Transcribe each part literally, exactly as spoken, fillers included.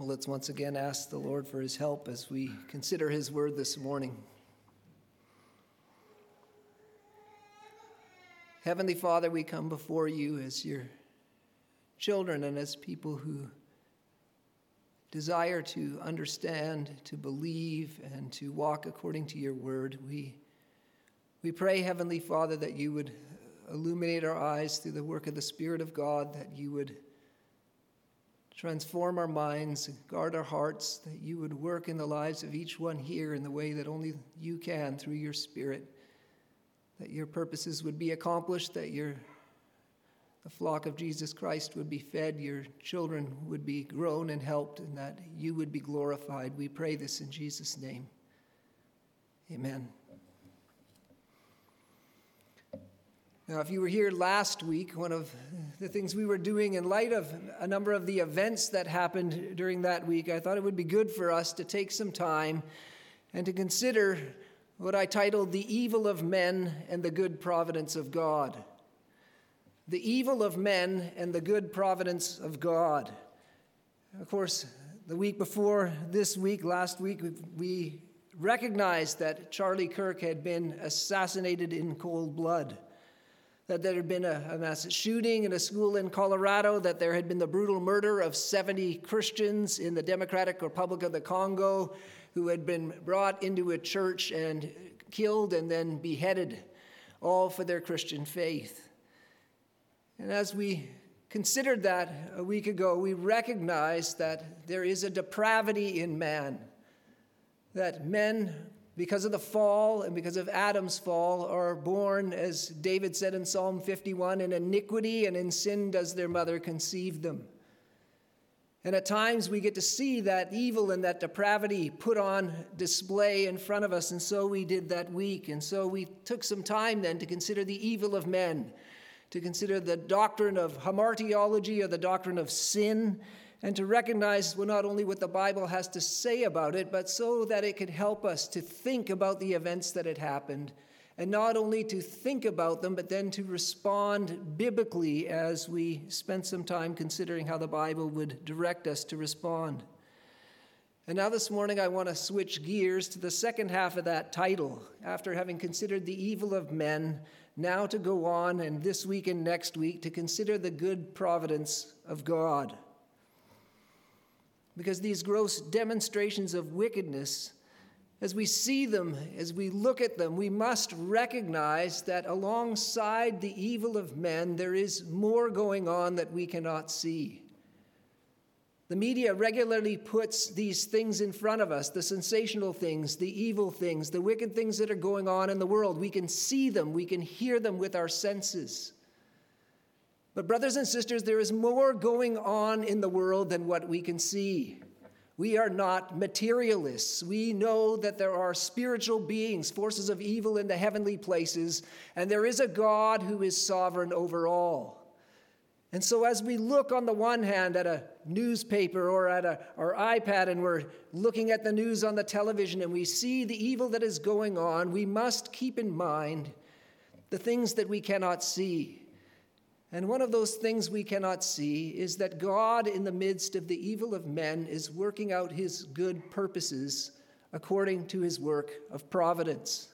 Well, let's once again ask the Lord for his help as we consider his word this morning. Heavenly Father, we come before you as your children and as people who desire to understand, to believe, and to walk according to your word. We, we pray, Heavenly Father, that you would illuminate our eyes through the work of the Spirit of God, that you would transform our minds, guard our hearts, that you would work in the lives of each one here in the way that only you can through your Spirit, that your purposes would be accomplished, that your the flock of Jesus Christ would be fed, your children would be grown and helped, and that you would be glorified. We pray this in Jesus' name. Amen. Now, if you were here last week, one of the things we were doing in light of a number of the events that happened during that week, I thought it would be good for us to take some time and to consider what I titled The Evil of Men and the Good Providence of God. The evil of men and the good providence of God. Of course, the week before this week, last week, we recognized that Charlie Kirk had been assassinated in cold blood, that there had been a, a mass shooting in a school in Colorado, that there had been the brutal murder of seventy Christians in the Democratic Republic of the Congo who had been brought into a church and killed and then beheaded, all for their Christian faith. And as we considered that a week ago, we recognized that there is a depravity in man, that men, because of the fall and because of Adam's fall, are born, as David said in Psalm fifty-one, in iniquity, and in sin does their mother conceive them. And at times we get to see that evil and that depravity put on display in front of us, and so we did that week. And so we took some time then to consider the evil of men, to consider the doctrine of hamartiology, or the doctrine of sin, and to recognize well, not only what the Bible has to say about it, but so that it could help us to think about the events that had happened, and not only to think about them, but then to respond biblically as we spent some time considering how the Bible would direct us to respond. And now this morning I want to switch gears to the second half of that title, after having considered the evil of men, now to go on, and this week and next week, to consider the good providence of God. Because these gross demonstrations of wickedness, as we see them, as we look at them, we must recognize that alongside the evil of men, there is more going on that we cannot see. The media regularly puts these things in front of us, the sensational things, the evil things, the wicked things that are going on in the world. We can see them, we can hear them with our senses. But brothers and sisters, there is more going on in the world than what we can see. We are not materialists. We know that there are spiritual beings, forces of evil in the heavenly places, and there is a God who is sovereign over all. And so as we look on the one hand at a newspaper or at a, our iPad, and we're looking at the news on the television, and we see the evil that is going on, we must keep in mind the things that we cannot see. And one of those things we cannot see is that God, in the midst of the evil of men, is working out his good purposes according to his work of providence.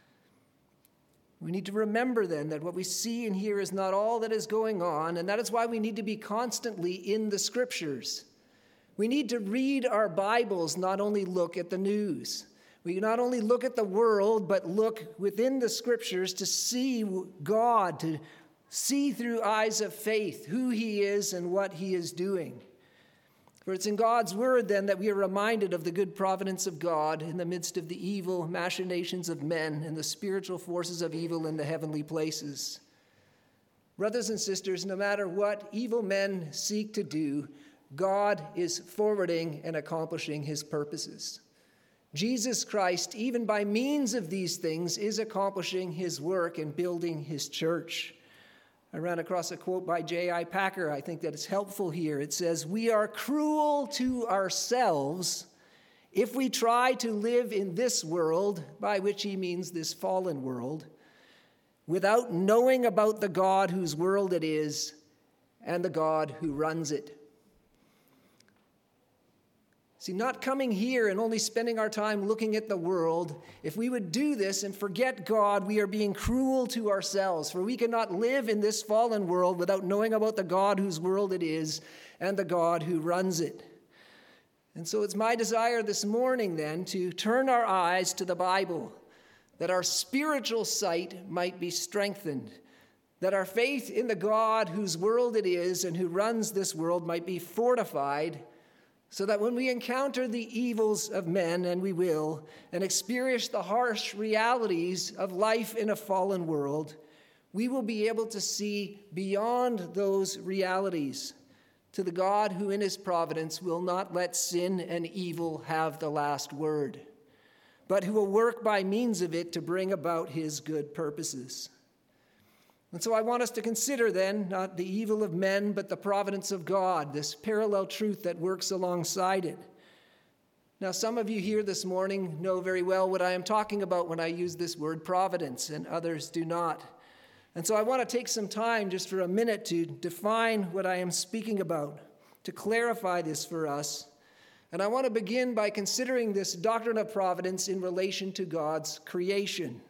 We need to remember then that what we see and hear is not all that is going on, and that is why we need to be constantly in the Scriptures. We need to read our Bibles, not only look at the news. We not only look at the world, but look within the Scriptures to see God, to see through eyes of faith who he is and what he is doing. For it's in God's word, then, that we are reminded of the good providence of God in the midst of the evil machinations of men and the spiritual forces of evil in the heavenly places. Brothers and sisters, no matter what evil men seek to do, God is forwarding and accomplishing his purposes. Jesus Christ, even by means of these things, is accomplishing his work and building his church. I ran across a quote by J I Packer. I think that it's helpful here. It says, "We are cruel to ourselves if we try to live in this world," by which he means this fallen world, "without knowing about the God whose world it is and the God who runs it." See, not coming here and only spending our time looking at the world, if we would do this and forget God, we are being cruel to ourselves, for we cannot live in this fallen world without knowing about the God whose world it is and the God who runs it. And so it's my desire this morning then to turn our eyes to the Bible, that our spiritual sight might be strengthened, that our faith in the God whose world it is and who runs this world might be fortified, so that when we encounter the evils of men, and we will, and experience the harsh realities of life in a fallen world, we will be able to see beyond those realities to the God who in his providence will not let sin and evil have the last word, but who will work by means of it to bring about his good purposes. And so I want us to consider then not the evil of men, but the providence of God, this parallel truth that works alongside it. Now, some of you here this morning know very well what I am talking about when I use this word providence, and others do not. And so I want to take some time just for a minute to define what I am speaking about, to clarify this for us. And I want to begin by considering this doctrine of providence in relation to God's creation.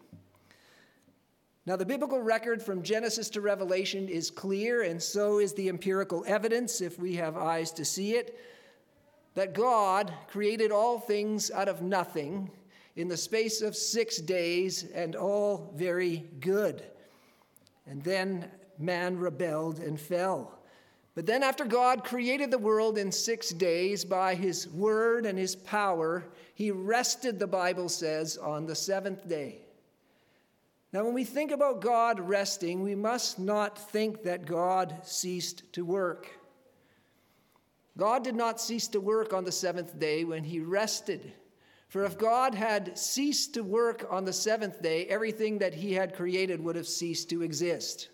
Now, the biblical record from Genesis to Revelation is clear, and so is the empirical evidence, if we have eyes to see it, that God created all things out of nothing in the space of six days, and all very good. And then man rebelled and fell. But then after God created the world in six days by his word and his power, he rested, the Bible says, on the seventh day. Now, when we think about God resting, we must not think that God ceased to work. God did not cease to work on the seventh day when he rested. For if God had ceased to work on the seventh day, everything that he had created would have ceased to exist.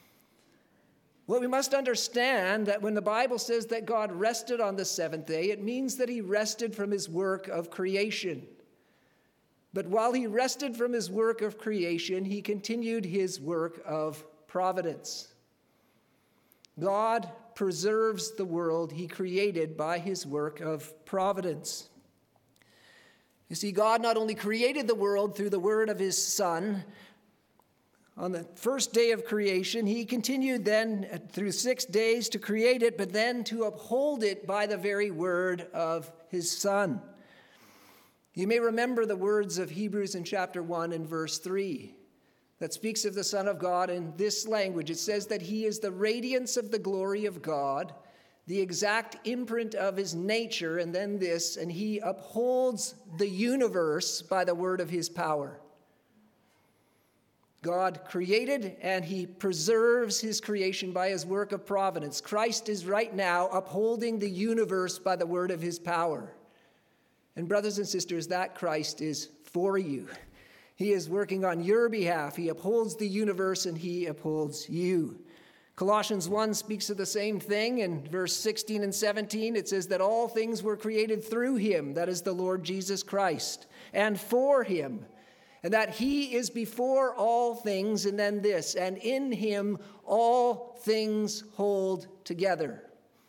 Well, we must understand that when the Bible says that God rested on the seventh day, it means that he rested from his work of creation. But while he rested from his work of creation, he continued his work of providence. God preserves the world he created by his work of providence. You see, God not only created the world through the word of his Son, on the first day of creation, he continued then through six days to create it, but then to uphold it by the very word of his Son. You may remember the words of Hebrews in chapter one and verse three that speaks of the Son of God in this language. It says that he is the radiance of the glory of God, the exact imprint of his nature, and then this, and he upholds the universe by the word of his power. God created and he preserves his creation by his work of providence. Christ is right now upholding the universe by the word of his power. And brothers and sisters, that Christ is for you. He is working on your behalf. He upholds the universe and he upholds you. Colossians one speaks of the same thing. In verse sixteen and seventeen, it says that all things were created through him, that is the Lord Jesus Christ, and for him, and that he is before all things, and then this, and in him all things hold together.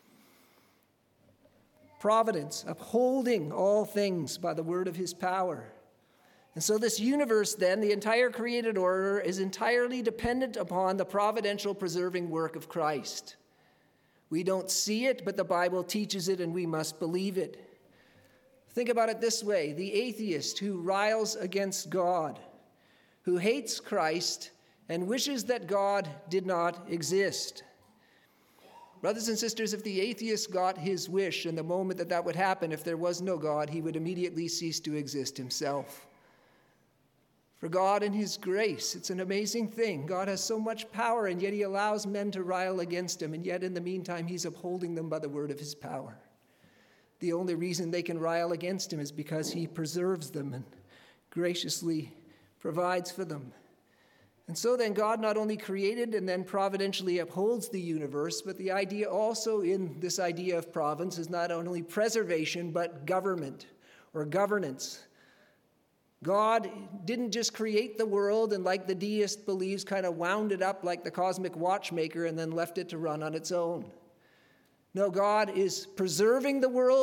Providence, upholding all things by the word of his power. And so this universe then, the entire created order, is entirely dependent upon the providential preserving work of Christ. We don't see it, but the Bible teaches it and we must believe it. Think about it this way: the atheist who riles against God, who hates Christ and wishes that God did not exist. Brothers and sisters, if the atheist got his wish, and the moment that that would happen, if there was no God, he would immediately cease to exist himself. For God in his grace, it's an amazing thing. God has so much power, and yet he allows men to rile against him, and yet in the meantime, he's upholding them by the word of his power. The only reason they can rile against him is because he preserves them and graciously provides for them. And so then God not only created and then providentially upholds the universe, but the idea also in this idea of providence is not only preservation, but government or governance. God didn't just create the world and, like the deist believes, kind of wound it up like the cosmic watchmaker and then left it to run on its own. No, God is preserving the world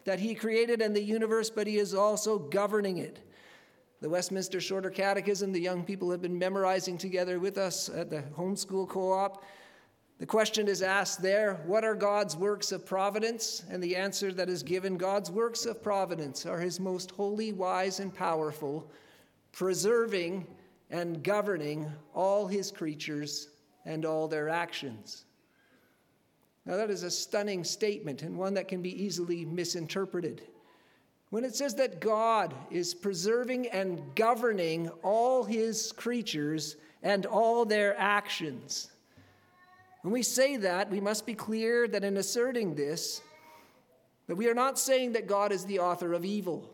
that he created and the universe, but he is also governing it. The Westminster Shorter Catechism, the young people have been memorizing together with us at the homeschool co-op. The question is asked there, what are God's works of providence? And the answer that is given, God's works of providence are his most holy, wise, and powerful, preserving and governing all his creatures and all their actions. Now that is a stunning statement and one that can be easily misinterpreted. When it says that God is preserving and governing all his creatures and all their actions, when we say that, we must be clear that in asserting this, that we are not saying that God is the author of evil.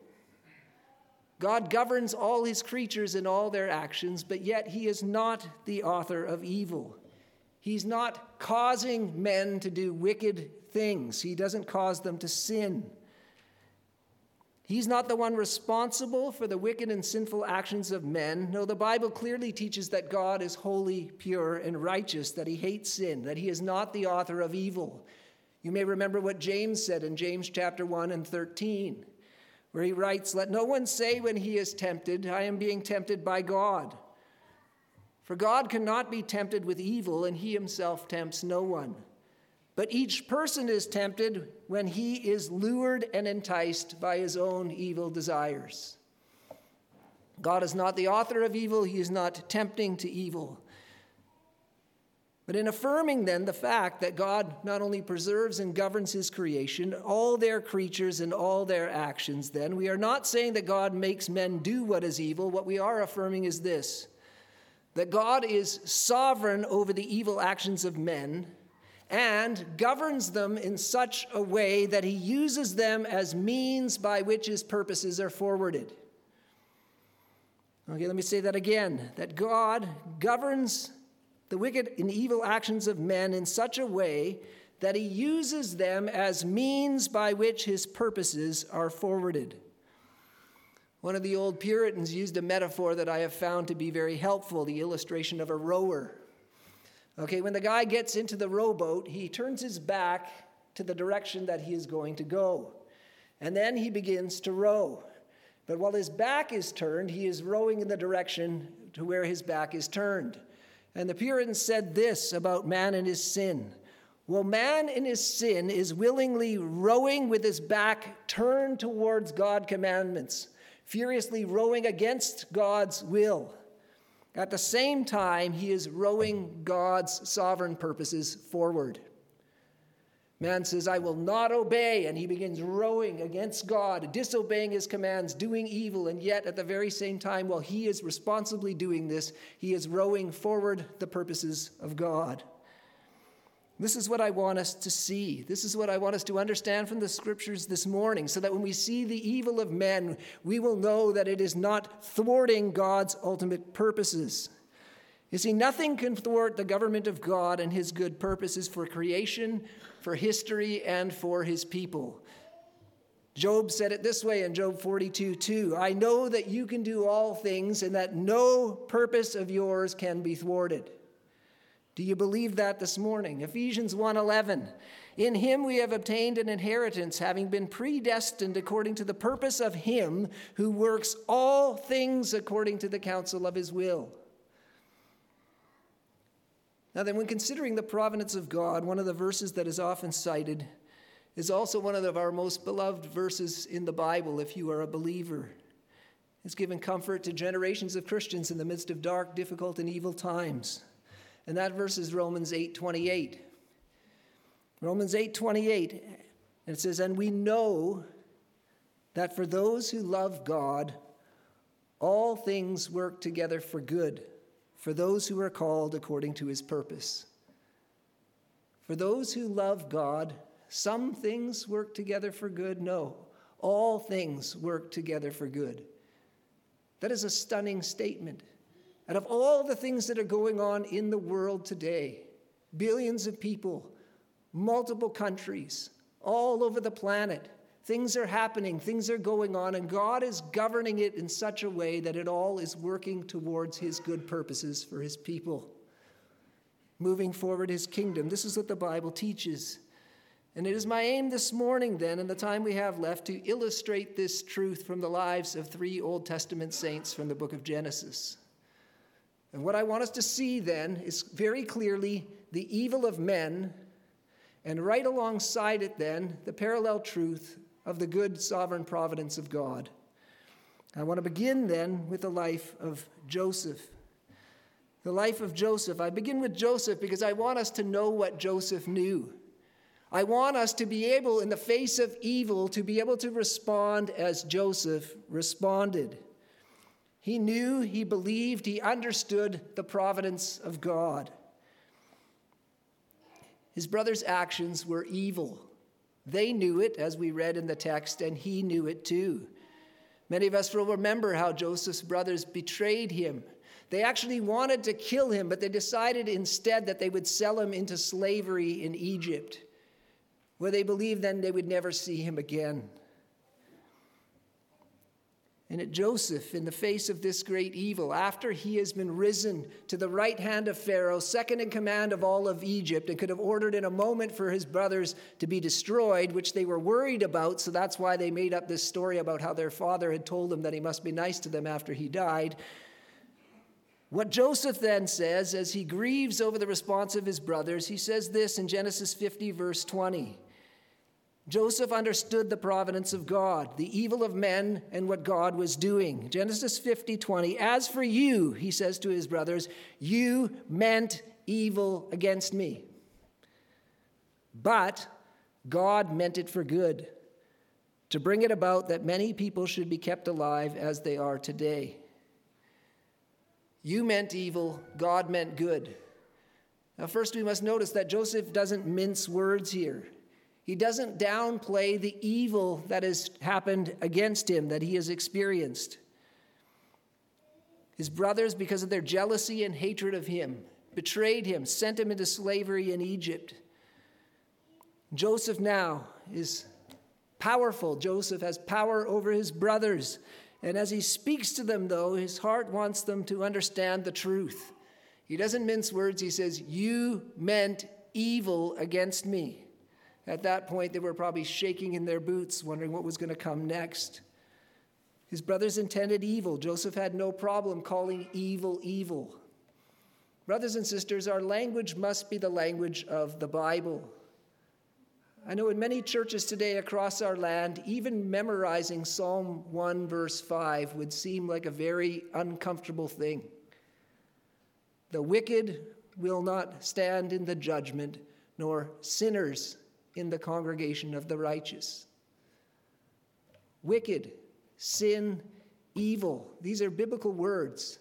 God governs all his creatures and all their actions, but yet he is not the author of evil. He's not causing men to do wicked things. He doesn't cause them to sin. He's not the one responsible for the wicked and sinful actions of men. No, the Bible clearly teaches that God is holy, pure, and righteous, that he hates sin, that he is not the author of evil. You may remember what James said in James chapter one and thirteen, where he writes, "Let no one say when he is tempted, I am being tempted by God. For God cannot be tempted with evil, and he himself tempts no one. But each person is tempted when he is lured and enticed by his own evil desires." God is not the author of evil. He is not tempting to evil. But in affirming then the fact that God not only preserves and governs his creation, all their creatures and all their actions, then we are not saying that God makes men do what is evil. What we are affirming is this, that God is sovereign over the evil actions of men and governs them in such a way that he uses them as means by which his purposes are forwarded. Okay, let me say that again, that God governs the wicked and evil actions of men in such a way that he uses them as means by which his purposes are forwarded. One of the old Puritans used a metaphor that I have found to be very helpful, the illustration of a rower. Okay, when the guy gets into the rowboat, he turns his back to the direction that he is going to go. And then he begins to row. But while his back is turned, he is rowing in the direction to where his back is turned. And the Puritans said this about man and his sin. Well, man in his sin is willingly rowing with his back turned towards God's commandments, furiously rowing against God's will. At the same time, he is rowing God's sovereign purposes forward. Man says, I will not obey, and he begins rowing against God, disobeying his commands, doing evil, and yet at the very same time, while he is responsibly doing this, he is rowing forward the purposes of God. This is what I want us to see. This is what I want us to understand from the scriptures this morning, so that when we see the evil of men, we will know that it is not thwarting God's ultimate purposes. You see, nothing can thwart the government of God and his good purposes for creation, for history, and for his people. Job said it this way in Job forty-two two, I know that you can do all things and that no purpose of yours can be thwarted. Do you believe that this morning? Ephesians one eleven, in him we have obtained an inheritance, having been predestined according to the purpose of him who works all things according to the counsel of his will. Now then, when considering the providence of God, one of the verses that is often cited is also one of our most beloved verses in the Bible if you are a believer. It's given comfort to generations of Christians in the midst of dark, difficult, and evil times. And that verse is Romans eight twenty-eight. Romans eight twenty-eight, and it says, and we know that for those who love God, all things work together for good, for those who are called according to his purpose. For those who love God, some things work together for good. No, all things work together for good. That is a stunning statement. Out of all the things that are going on in the world today, billions of people, multiple countries, all over the planet, things are happening, things are going on, and God is governing it in such a way that it all is working towards his good purposes for his people, moving forward his kingdom. This is what the Bible teaches. And it is my aim this morning, then, in the time we have left, to illustrate this truth from the lives of three Old Testament saints from the book of Genesis. And what I want us to see, then, is very clearly the evil of men, and right alongside it, then, the parallel truth of the good sovereign providence of God. I want to begin, then, with the life of Joseph. The life of Joseph. I begin with Joseph because I want us to know what Joseph knew. I want us to be able, in the face of evil, to be able to respond as Joseph responded. He knew, he believed, he understood the providence of God. His brother's actions were evil. They knew it, as we read in the text, and he knew it too. Many of us will remember how Joseph's brothers betrayed him. They actually wanted to kill him, but they decided instead that they would sell him into slavery in Egypt, where they believed then they would never see him again. And at Joseph, in the face of this great evil, after he has been risen to the right hand of Pharaoh, second in command of all of Egypt, and could have ordered in a moment for his brothers to be destroyed, which they were worried about, so that's why they made up this story about how their father had told them that he must be nice to them after he died. What Joseph then says, as he grieves over the response of his brothers, he says this in Genesis fifty, verse twenty. Joseph understood the providence of God, the evil of men, and what God was doing. Genesis fifty, twenty. As for you, he says to his brothers, you meant evil against me. But God meant it for good, to bring it about that many people should be kept alive as they are today. You meant evil, God meant good. Now, first we must notice that Joseph doesn't mince words here. He doesn't downplay the evil that has happened against him, that he has experienced. His brothers, because of their jealousy and hatred of him, betrayed him, sent him into slavery in Egypt. Joseph now is powerful. Joseph has power over his brothers. And as he speaks to them, though, his heart wants them to understand the truth. He doesn't mince words. He says, you meant evil against me. At that point, they were probably shaking in their boots, wondering what was going to come next. His brothers intended evil. Joseph had no problem calling evil evil. Brothers and sisters, our language must be the language of the Bible. I know in many churches today across our land, even memorizing Psalm one, verse five would seem like a very uncomfortable thing. The wicked will not stand in the judgment, nor sinners in the congregation of the righteous. Wicked, sin, evil. These are biblical words.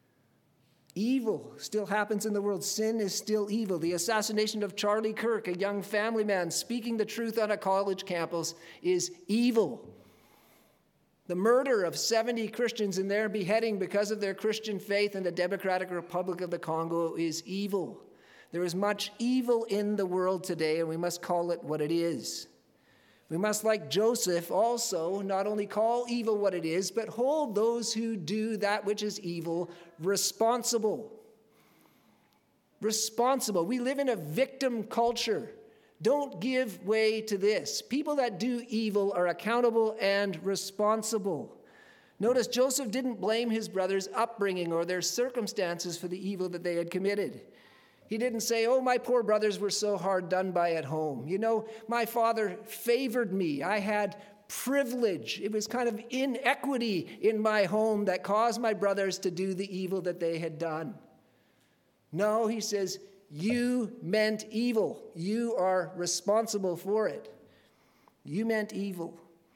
Evil still happens in the world. Sin is still evil. The assassination of Charlie Kirk, a young family man speaking the truth on a college campus, is evil. The murder of seventy Christians in their beheading because of their Christian faith in the Democratic Republic of the Congo is evil. There is much evil in the world today, and we must call it what it is. We must, like Joseph, also not only call evil what it is, but hold those who do that which is evil responsible. Responsible. We live in a victim culture. Don't give way to this. People that do evil are accountable and responsible. Notice Joseph didn't blame his brothers' upbringing or their circumstances for the evil that they had committed. He didn't say, oh, my poor brothers were so hard done by at home. You know, my father favored me. I had privilege. It was kind of inequity in my home that caused my brothers to do the evil that they had done. No, he says, you meant evil. You are responsible for it. You meant evil.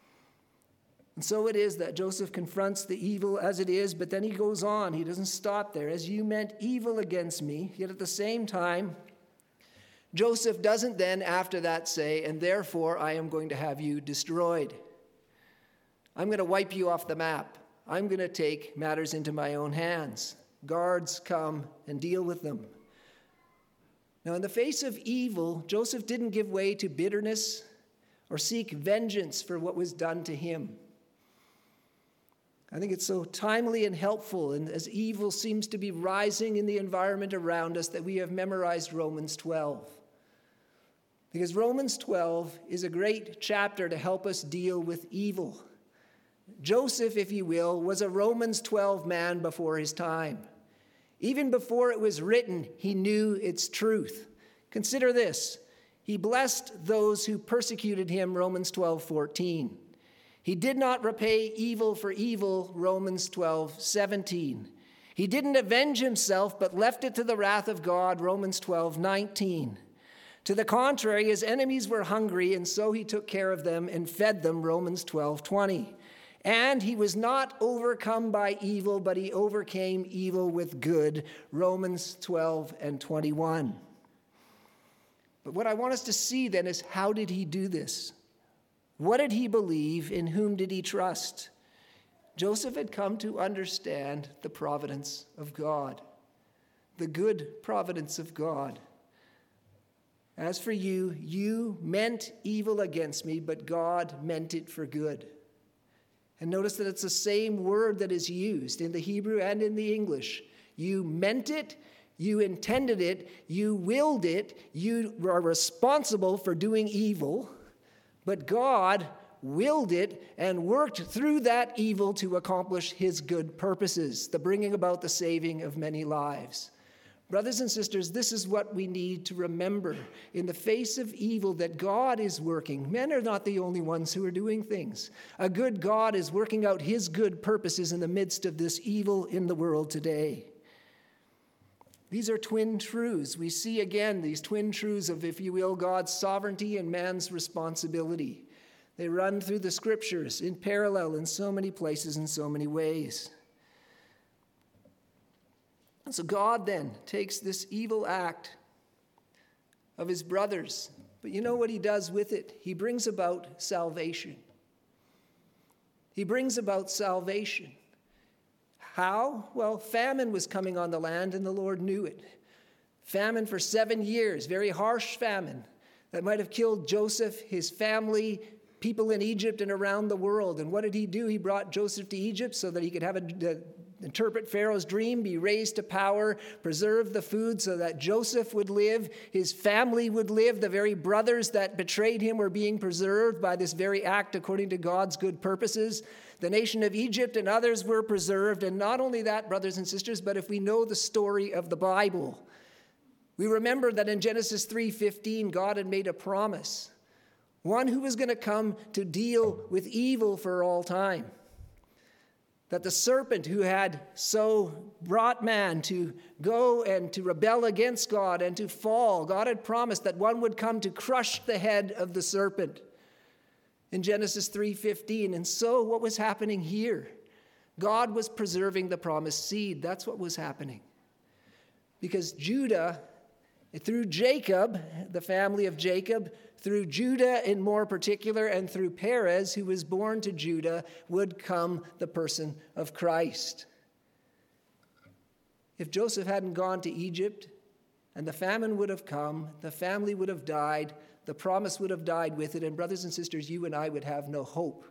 And so it is that Joseph confronts the evil as it is, but then he goes on. He doesn't stop there. As you meant evil against me, yet at the same time, Joseph doesn't then after that say, and therefore I am going to have you destroyed. I'm going to wipe you off the map. I'm going to take matters into my own hands. Guards, come and deal with them. Now, in the face of evil, Joseph didn't give way to bitterness or seek vengeance for what was done to him. I think it's so timely and helpful, and as evil seems to be rising in the environment around us, that we have memorized Romans twelve. Because Romans twelve is a great chapter to help us deal with evil. Joseph, if you will, was a Romans twelve man before his time. Even before it was written, he knew its truth. Consider this. He blessed those who persecuted him, Romans twelve fourteen. He did not repay evil for evil, Romans twelve seventeen. He didn't avenge himself, but left it to the wrath of God, Romans twelve nineteen. To the contrary, his enemies were hungry, and so he took care of them and fed them, Romans twelve twenty. And he was not overcome by evil, but he overcame evil with good, Romans twelve and twenty-one. But what I want us to see then is, how did he do this? What did he believe? In whom did he trust? Joseph had come to understand the providence of God, the good providence of God. As for you, you meant evil against me, but God meant it for good. And notice that it's the same word that is used in the Hebrew and in the English. You meant it, you intended it, you willed it, you are responsible for doing evil, but God willed it and worked through that evil to accomplish his good purposes, the bringing about the saving of many lives. Brothers and sisters, this is what we need to remember in the face of evil, that God is working. Men are not the only ones who are doing things. A good God is working out his good purposes in the midst of this evil in the world today. These are twin truths. We see again these twin truths of, if you will, God's sovereignty and man's responsibility. They run through the scriptures in parallel in so many places, in so many ways. And so God then takes this evil act of his brothers, but you know what he does with it? He brings about salvation. He brings about salvation. How? Well, famine was coming on the land, and the Lord knew it. Famine for seven years, very harsh famine that might have killed Joseph, his family, people in Egypt and around the world. And what did he do? He brought Joseph to Egypt so that he could have a, a interpret Pharaoh's dream, be raised to power, preserve the food so that Joseph would live, his family would live. The very brothers that betrayed him were being preserved by this very act according to God's good purposes. The nation of Egypt and others were preserved. And not only that, brothers and sisters, but if we know the story of the Bible, we remember that in Genesis three fifteen, God had made a promise, one who was going to come to deal with evil for all time. That the serpent who had so brought man to go and to rebel against God and to fall, God had promised that one would come to crush the head of the serpent in Genesis three fifteen. And so what was happening here? God was preserving the promised seed. That's what was happening. Because Judah, through Jacob, the family of Jacob, through Judah in more particular, and through Perez, who was born to Judah, would come the person of Christ. If Joseph hadn't gone to Egypt and the famine would have come, the family would have died, the promise would have died with it, and brothers and sisters, you and I would have no hope.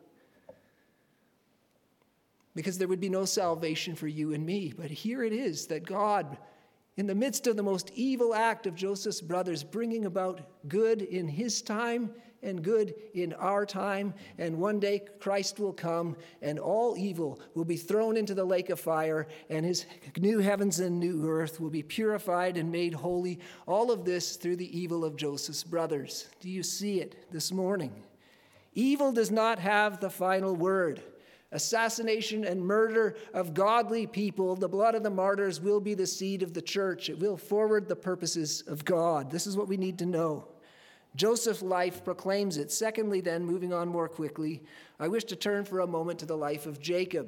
Because there would be no salvation for you and me. But here it is that God, in the midst of the most evil act of Joseph's brothers, bringing about good in his time and good in our time. And one day Christ will come and all evil will be thrown into the lake of fire, and his new heavens and new earth will be purified and made holy. All of this through the evil of Joseph's brothers. Do you see it this morning? Evil does not have the final word. Assassination and murder of godly people, the blood of the martyrs, will be the seed of the church. It will forward the purposes of God. This is what we need to know. Joseph's life proclaims it. Secondly, then, moving on more quickly, I wish to turn for a moment to the life of Jacob.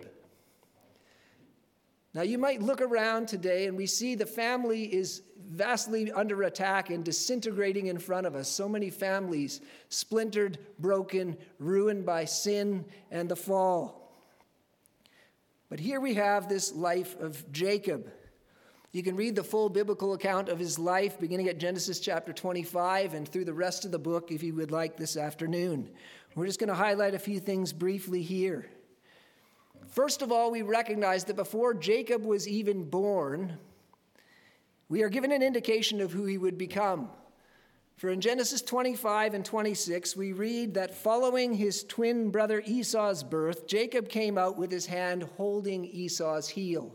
Now, you might look around today and we see the family is vastly under attack and disintegrating in front of us. So many families splintered, broken, ruined by sin and the fall. But here we have this life of Jacob. You can read the full biblical account of his life beginning at Genesis chapter twenty-five and through the rest of the book if you would like this afternoon. We're just going to highlight a few things briefly here. First of all, we recognize that before Jacob was even born, we are given an indication of who he would become. For in Genesis twenty-five and twenty-six, we read that following his twin brother Esau's birth, Jacob came out with his hand holding Esau's heel.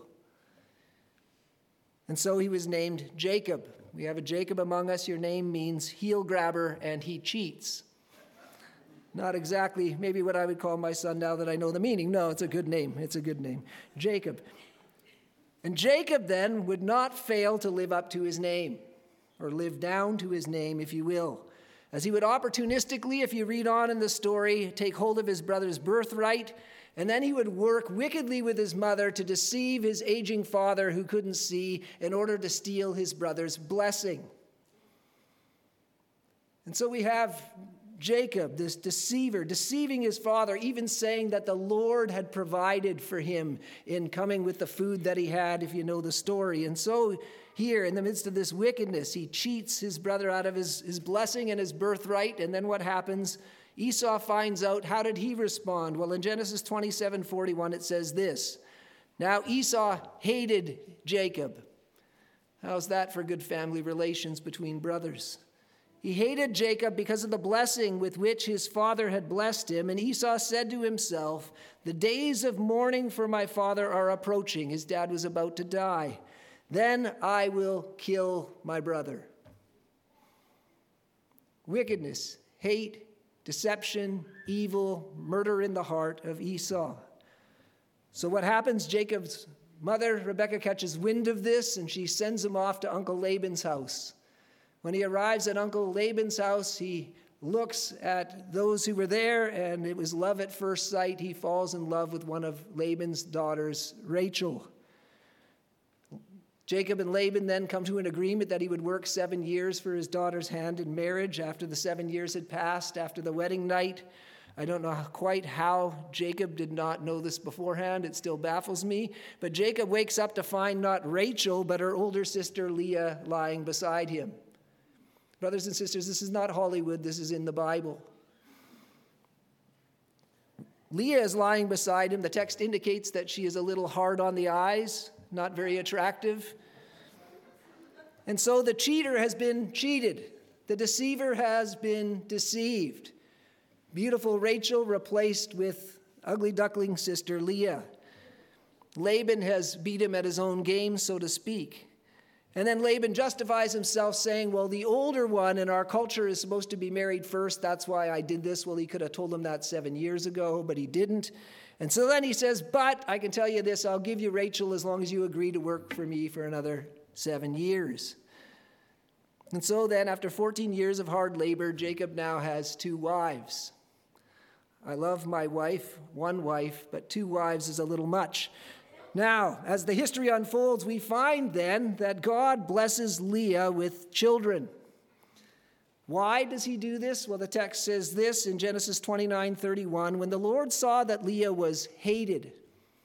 And so he was named Jacob. We have a Jacob among us. Your name means heel grabber and he cheats. Not exactly maybe what I would call my son now that I know the meaning. No, it's a good name. It's a good name. Jacob. And Jacob then would not fail to live up to his name, or live down to his name, if you will, as he would opportunistically, if you read on in the story, take hold of his brother's birthright, and then he would work wickedly with his mother to deceive his aging father who couldn't see in order to steal his brother's blessing. And so we have Jacob, this deceiver, deceiving his father, even saying that the Lord had provided for him in coming with the food that he had, if you know the story. And so here, in the midst of this wickedness, he cheats his brother out of his, his blessing and his birthright. And then what happens? Esau finds out. How did he respond? Well, in Genesis twenty-seven forty-one, it says this. Now Esau hated Jacob. How's that for good family relations between brothers? He hated Jacob because of the blessing with which his father had blessed him. And Esau said to himself, the days of mourning for my father are approaching. His dad was about to die. Then I will kill my brother. Wickedness, hate, deception, evil, murder in the heart of Esau. So what happens? Jacob's mother, Rebekah, catches wind of this, and she sends him off to Uncle Laban's house. When he arrives at Uncle Laban's house, he looks at those who were there, and it was love at first sight. He falls in love with one of Laban's daughters, Rachel. Jacob and Laban then come to an agreement that he would work seven years for his daughter's hand in marriage. After the seven years had passed, after the wedding night, I don't know quite how Jacob did not know this beforehand. It still baffles me. But Jacob wakes up to find not Rachel, but her older sister Leah lying beside him. Brothers and sisters, this is not Hollywood. This is in the Bible. Leah is lying beside him. The text indicates that she is a little hard on the eyes, not very attractive. And so the cheater has been cheated. The deceiver has been deceived. Beautiful Rachel replaced with ugly duckling sister Leah. Laban has beat him at his own game, so to speak. And then Laban justifies himself saying, well, the older one in our culture is supposed to be married first. That's why I did this. Well, he could have told him that seven years ago, but he didn't. And so then he says, but I can tell you this, I'll give you Rachel as long as you agree to work for me for another seven years. And so then after fourteen years of hard labor, Jacob now has two wives. I love my wife, one wife, but two wives is a little much. Now, as the history unfolds, we find then that God blesses Leah with children. Why does he do this? Well, the text says this in Genesis twenty-nine thirty-one, when the Lord saw that Leah was hated.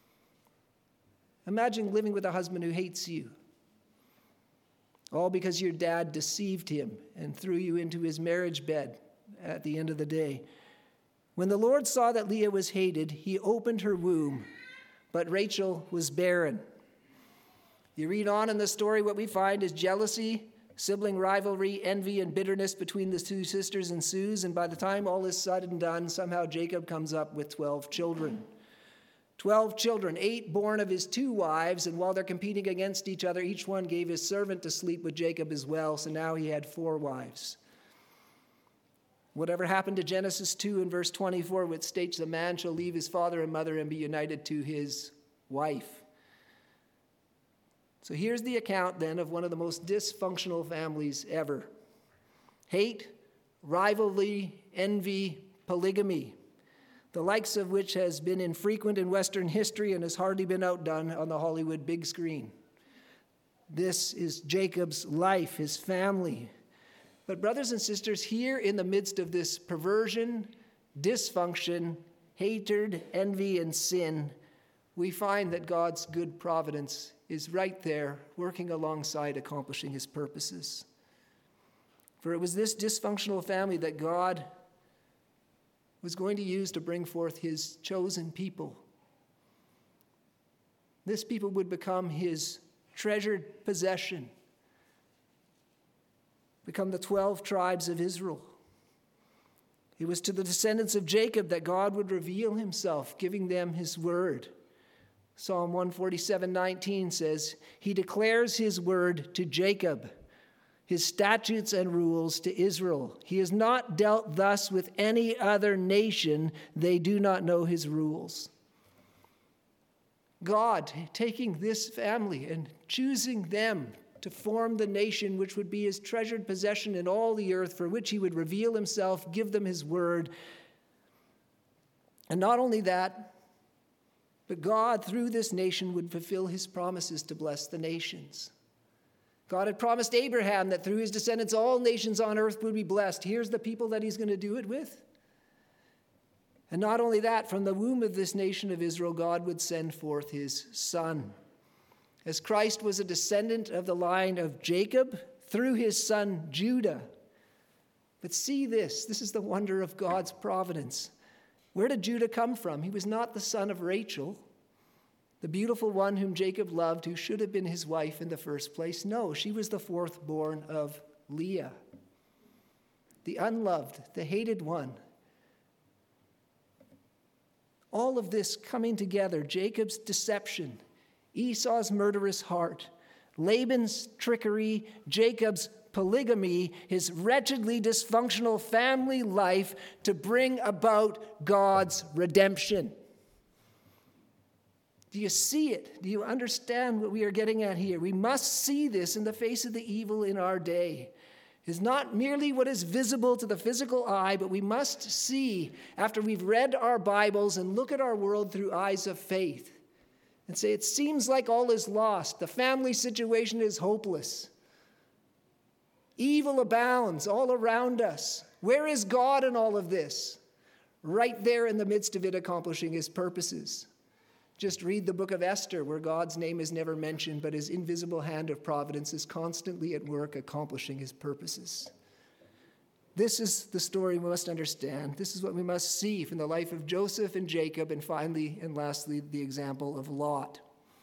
Imagine living with a husband who hates you, all because your dad deceived him and threw you into his marriage bed at the end of the day. When the Lord saw that Leah was hated, he opened her womb, but Rachel was barren. You read on in the story, what we find is jealousy, sibling rivalry, envy, and bitterness between the two sisters ensues, and by the time all is said and done, somehow Jacob comes up with twelve children. Twelve children, eight born of his two wives, and while they're competing against each other, each one gave his servant to sleep with Jacob as well, so now he had four wives. Whatever happened to Genesis two and verse twenty-four, which states, the man shall leave his father and mother and be united to his wife. So here's the account then of one of the most dysfunctional families ever. Hate, rivalry, envy, polygamy, the likes of which has been infrequent in Western history and has hardly been outdone on the Hollywood big screen. This is Jacob's life, his family. But brothers and sisters, here in the midst of this perversion, dysfunction, hatred, envy, and sin, we find that God's good providence is right there, working alongside accomplishing his purposes. For it was this dysfunctional family that God was going to use to bring forth his chosen people. This people would become his treasured possession. become the twelve tribes of Israel. It was to the descendants of Jacob that God would reveal himself, giving them his word. Psalm one forty-seven nineteen says, he declares his word to Jacob, his statutes and rules to Israel. He has not dealt thus with any other nation. They do not know his rules. God taking this family and choosing them to form the nation which would be his treasured possession in all the earth, for which he would reveal himself, give them his word. And not only that, but God, through this nation, would fulfill his promises to bless the nations. God had promised Abraham that through his descendants, all nations on earth would be blessed. Here's the people that he's going to do it with. And not only that, from the womb of this nation of Israel, God would send forth his son. As Christ was a descendant of the line of Jacob through his son Judah. But see this, this is the wonder of God's providence. Where did Judah come from? He was not the son of Rachel, the beautiful one whom Jacob loved, who should have been his wife in the first place. No, she was the fourth born of Leah, the unloved, the hated one. All of this coming together, Jacob's deception, Esau's murderous heart, Laban's trickery, Jacob's polygamy, his wretchedly dysfunctional family life to bring about God's redemption. Do you see it? Do you understand what we are getting at here? We must see this in the face of the evil in our day. It's not merely what is visible to the physical eye, but we must see, after we've read our Bibles and look at our world through eyes of faith, and say, it seems like all is lost. The family situation is hopeless. Evil abounds all around us. Where is God in all of this? Right there in the midst of it, accomplishing his purposes. Just read the book of Esther, where God's name is never mentioned, but his invisible hand of providence is constantly at work accomplishing his purposes. This is the story we must understand. This is what we must see from the life of Joseph and Jacob, and finally and lastly, the example of Lot.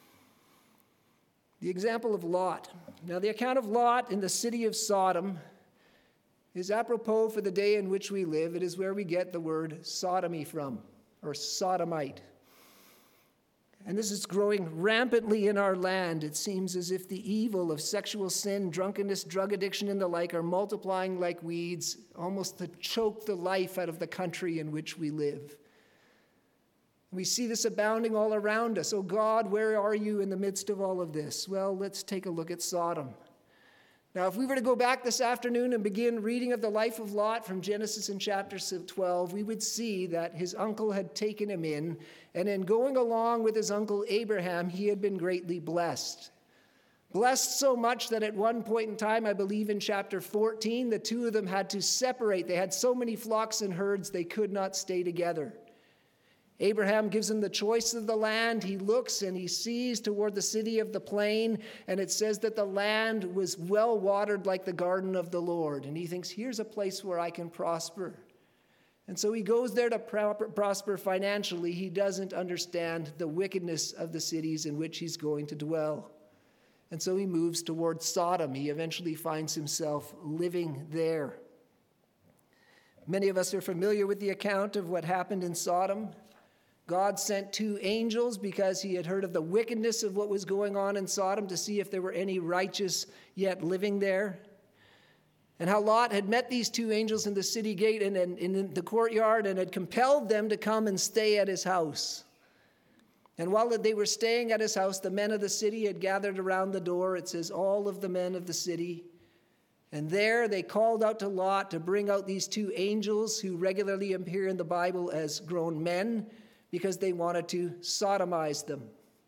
The example of Lot. Now, the account of Lot in the city of Sodom is apropos for the day in which we live. It is where we get the word sodomy from, or sodomite. And this is growing rampantly in our land. It seems as if the evil of sexual sin, drunkenness, drug addiction, and the like are multiplying like weeds, almost to choke the life out of the country in which we live. We see this abounding all around us. Oh God, where are you in the midst of all of this? Well, let's take a look at Sodom. Now, if we were to go back this afternoon and begin reading of the life of Lot from Genesis in chapter twelve, we would see that his uncle had taken him in, and in going along with his uncle Abraham, he had been greatly blessed. Blessed so much that at one point in time, I believe in chapter fourteen, the two of them had to separate. They had so many flocks and herds, they could not stay together. Abraham gives him the choice of the land. He looks and he sees toward the city of the plain, and it says that the land was well watered like the garden of the Lord. And he thinks, here's a place where I can prosper. And so he goes there to prosper financially. He doesn't understand the wickedness of the cities in which he's going to dwell. And so he moves toward Sodom. He eventually finds himself living there. Many of us are familiar with the account of what happened in Sodom. God sent two angels because he had heard of the wickedness of what was going on in Sodom to see if there were any righteous yet living there. And how Lot had met these two angels in the city gate and in the courtyard and had compelled them to come and stay at his house. And while they were staying at his house, the men of the city had gathered around the door. It says, all of the men of the city. And there they called out to Lot to bring out these two angels who regularly appear in the Bible as grown men, because they wanted to sodomize them.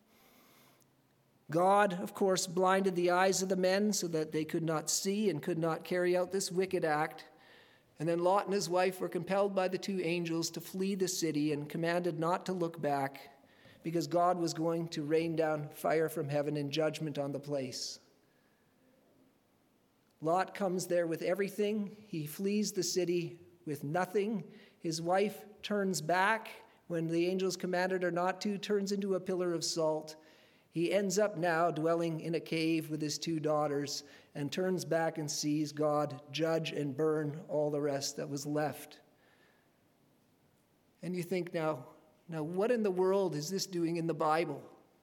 God, of course, blinded the eyes of the men so that they could not see and could not carry out this wicked act. And then Lot and his wife were compelled by the two angels to flee the city and commanded not to look back, because God was going to rain down fire from heaven in judgment on the place. Lot comes there with everything. He flees the city with nothing. His wife turns back when the angels commanded her not to, turns into a pillar of salt. He ends up now dwelling in a cave with his two daughters and turns back and sees God judge and burn all the rest that was left. And you think, now, now what in the world is this doing in the Bible?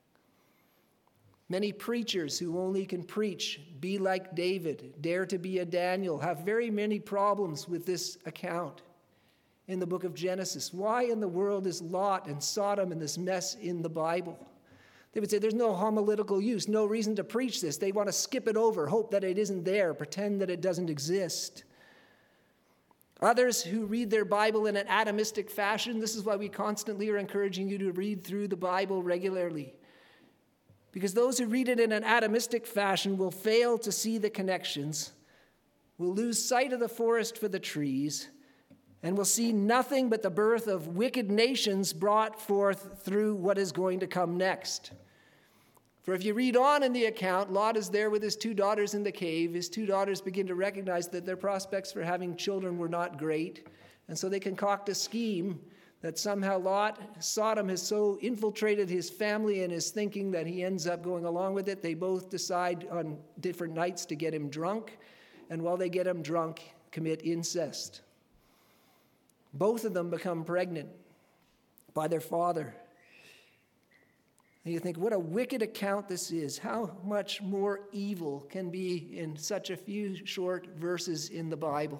Many preachers who only can preach, be like David, dare to be a Daniel, have very many problems with this account in the book of Genesis. Why in the world is Lot and Sodom and this mess in the Bible? They would say there's no homiletical use, no reason to preach this. They want to skip it over, hope that it isn't there, pretend that it doesn't exist. Others who read their Bible in an atomistic fashion, this is why we constantly are encouraging you to read through the Bible regularly. Because those who read it in an atomistic fashion will fail to see the connections, will lose sight of the forest for the trees, and will see nothing but the birth of wicked nations brought forth through what is going to come next. For if you read on in the account, Lot is there with his two daughters in the cave. His two daughters begin to recognize that their prospects for having children were not great, and so they concoct a scheme that somehow Lot, Sodom has so infiltrated his family and his thinking that he ends up going along with it. They both decide on different nights to get him drunk, and while they get him drunk, commit incest. Both of them become pregnant by their father. And you think, what a wicked account this is. How much more evil can be in such a few short verses in the Bible?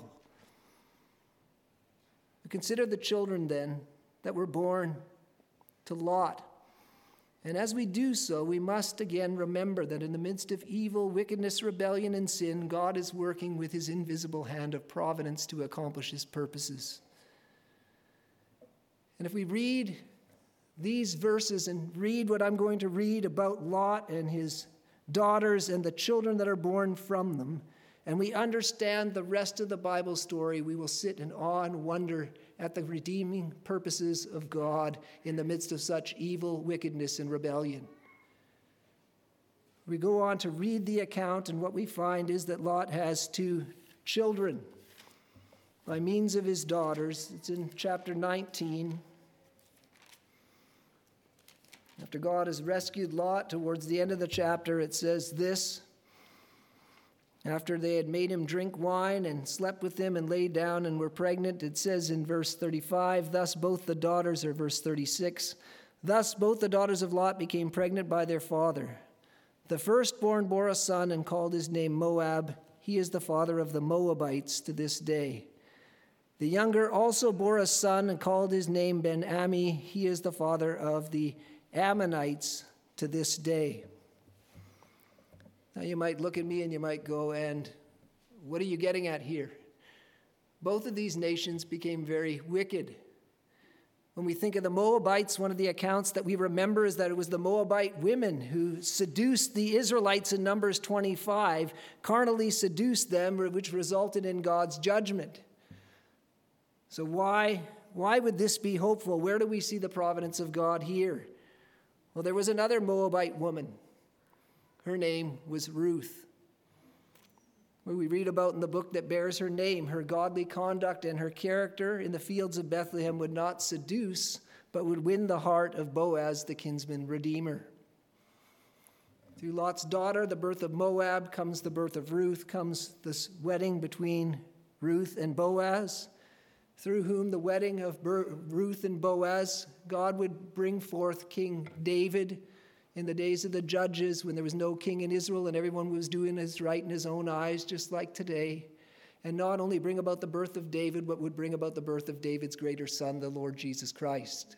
Consider the children, then, that were born to Lot. And as we do so, we must again remember that in the midst of evil, wickedness, rebellion, and sin, God is working with his invisible hand of providence to accomplish his purposes. And if we read these verses and read what I'm going to read about Lot and his daughters and the children that are born from them, and we understand the rest of the Bible story, we will sit in awe and wonder at the redeeming purposes of God in the midst of such evil, wickedness, and rebellion. We go on to read the account, and what we find is that Lot has two children by means of his daughters. It's in chapter nineteen. After God has rescued Lot, towards the end of the chapter, it says this: after they had made him drink wine and slept with him and laid down and were pregnant, it says in verse thirty-five, thus both the daughters, or verse thirty-six, thus both the daughters of Lot became pregnant by their father. The firstborn bore a son and called his name Moab. He is the father of the Moabites to this day. The younger also bore a son and called his name Ben-Ami. He is the father of the Ammonites to this day. Now you might look at me and you might go, and what are you getting at here? Both of these nations became very wicked. When we think of the Moabites, one of the accounts that we remember is that it was the Moabite women who seduced the Israelites in Numbers twenty-five, carnally seduced them, which resulted in God's judgment. So why, why would this be hopeful? Where do we see the providence of God here? Well, there was another Moabite woman. Her name was Ruth, who we read about in the book that bears her name. Her godly conduct and her character in the fields of Bethlehem would not seduce, but would win the heart of Boaz, the kinsman redeemer. Through Lot's daughter, the birth of Moab, comes the birth of Ruth, comes this wedding between Ruth and Boaz, through whom the wedding of Ruth and Boaz, God would bring forth King David in the days of the judges, when there was no king in Israel and everyone was doing his right in his own eyes, just like today. And not only bring about the birth of David, but would bring about the birth of David's greater son, the Lord Jesus Christ.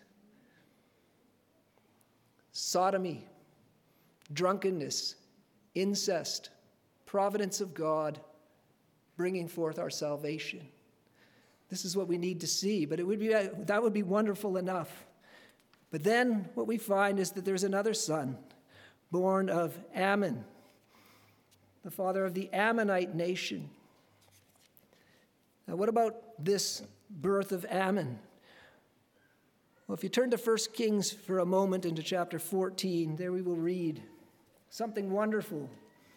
Sodomy, drunkenness, incest, providence of God, bringing forth our salvation. This is what we need to see, but it would be that would be wonderful enough. But then what we find is that there's another son, born of Ammon, the father of the Ammonite nation. Now, what about this birth of Ammon? Well, if you turn to First Kings for a moment into chapter fourteen, there we will read something wonderful.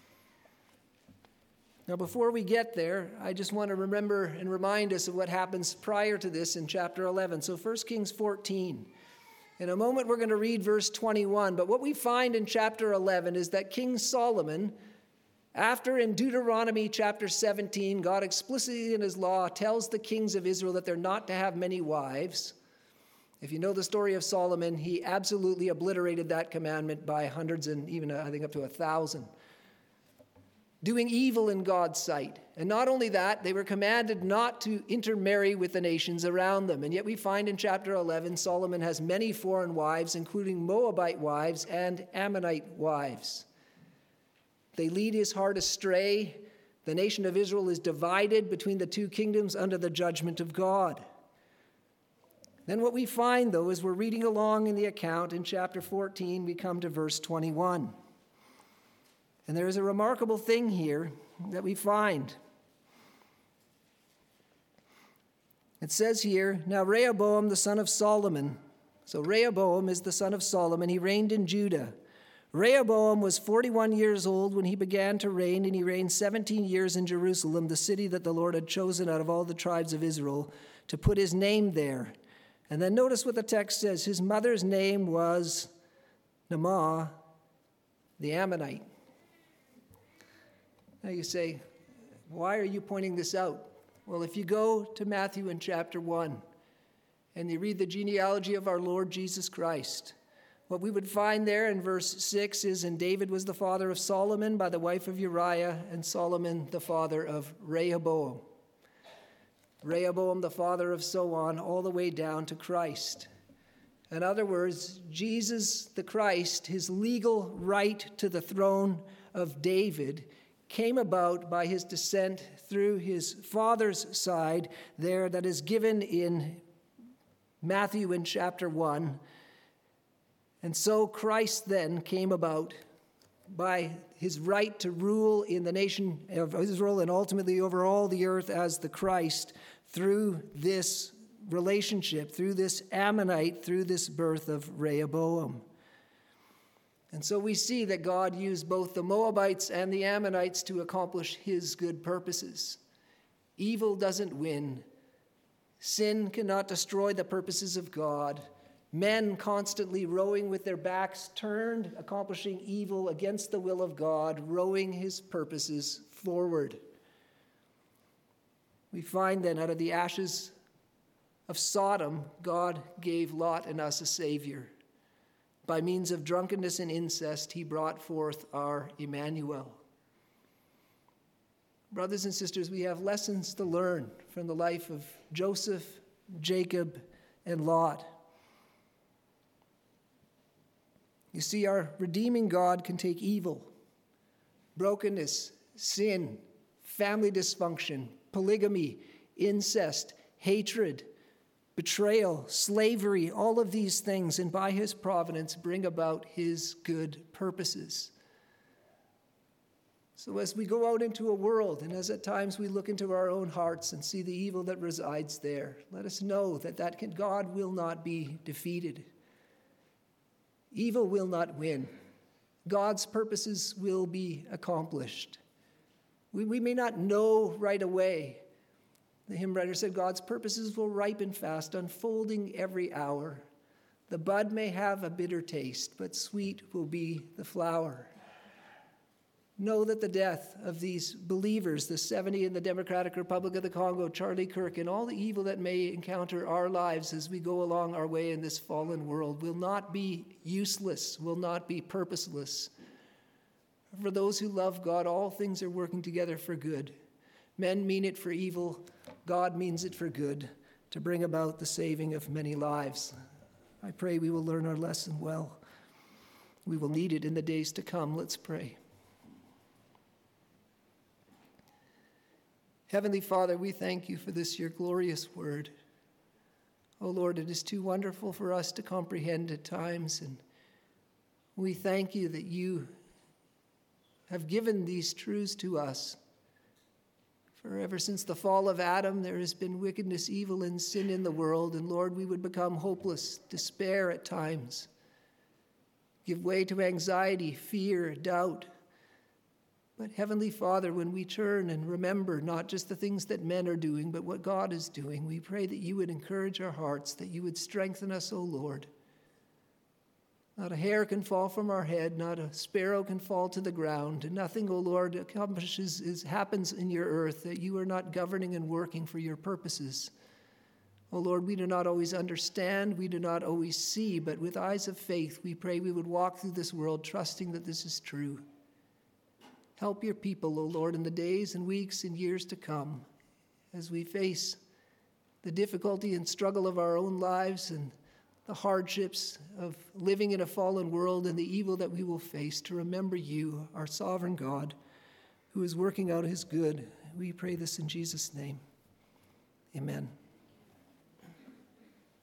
Now, before we get there, I just want to remember and remind us of what happens prior to this in chapter eleven. So First Kings fourteen. In a moment, we're going to read verse twenty-one, but what we find in chapter eleven is that King Solomon, after in Deuteronomy chapter seventeen, God explicitly in his law tells the kings of Israel that they're not to have many wives. If you know the story of Solomon, he absolutely obliterated that commandment by hundreds and even, I think, up to a thousand. Doing evil in God's sight. And not only that, they were commanded not to intermarry with the nations around them. And yet we find in chapter eleven, Solomon has many foreign wives, including Moabite wives and Ammonite wives. They lead his heart astray. The nation of Israel is divided between the two kingdoms under the judgment of God. Then what we find, though, as we're reading along in the account in chapter fourteen, we come to verse twenty-one. And there is a remarkable thing here that we find. It says here, now Rehoboam, the son of Solomon. So Rehoboam is the son of Solomon. He reigned in Judah. Rehoboam was forty-one years old when he began to reign, and he reigned seventeen years in Jerusalem, the city that the Lord had chosen out of all the tribes of Israel, to put his name there. And then notice what the text says. His mother's name was Naamah, the Ammonite. Now you say, why are you pointing this out? Well, if you go to Matthew in chapter one and you read the genealogy of our Lord Jesus Christ, what we would find there in verse six is, and David was the father of Solomon by the wife of Uriah, and Solomon the father of Rehoboam. Rehoboam the father of so on, all the way down to Christ. In other words, Jesus the Christ, his legal right to the throne of David, came about by his descent through his father's side there that is given in Matthew in chapter one. And so Christ then came about by his right to rule in the nation of Israel and ultimately over all the earth as the Christ through this relationship, through this Ammonite, through this birth of Rehoboam. And so we see that God used both the Moabites and the Ammonites to accomplish his good purposes. Evil doesn't win. Sin cannot destroy the purposes of God. Men constantly rowing with their backs turned, accomplishing evil against the will of God, rowing his purposes forward. We find then out of the ashes of Sodom, God gave Lot and us a Savior. By means of drunkenness and incest, he brought forth our Emmanuel. Brothers and sisters, we have lessons to learn from the life of Joseph, Jacob, and Lot. You see, our redeeming God can take evil, brokenness, sin, family dysfunction, polygamy, incest, hatred, betrayal, slavery, all of these things, and by his providence bring about his good purposes. So as we go out into a world, and as at times we look into our own hearts and see the evil that resides there, let us know that, that can, God will not be defeated. Evil will not win. God's purposes will be accomplished. We, we may not know right away. The hymn writer said, God's purposes will ripen fast, unfolding every hour. The bud may have a bitter taste, but sweet will be the flower. Know that the death of these believers, the seventy in the Democratic Republic of the Congo, Charlie Kirk, and all the evil that may encounter our lives as we go along our way in this fallen world will not be useless, will not be purposeless. For those who love God, all things are working together for good. Men mean it for evil. God means it for good, to bring about the saving of many lives. I pray we will learn our lesson well. We will need it in the days to come. Let's pray. Heavenly Father, we thank you for this, your glorious word. Oh Lord, it is too wonderful for us to comprehend at times, and we thank you that you have given these truths to us. For ever since the fall of Adam, there has been wickedness, evil, and sin in the world, and Lord, we would become hopeless, despair at times, give way to anxiety, fear, doubt. But Heavenly Father, when we turn and remember not just the things that men are doing, but what God is doing, we pray that you would encourage our hearts, that you would strengthen us, O Lord. Not a hair can fall from our head, not a sparrow can fall to the ground. And nothing, O Lord, accomplishes is, happens in your earth that you are not governing and working for your purposes. O Lord, we do not always understand, we do not always see, but with eyes of faith, we pray we would walk through this world trusting that this is true. Help your people, O Lord, in the days and weeks and years to come as we face the difficulty and struggle of our own lives and the hardships of living in a fallen world and the evil that we will face, to remember you, our sovereign God, who is working out his good. We pray this in Jesus' name. Amen.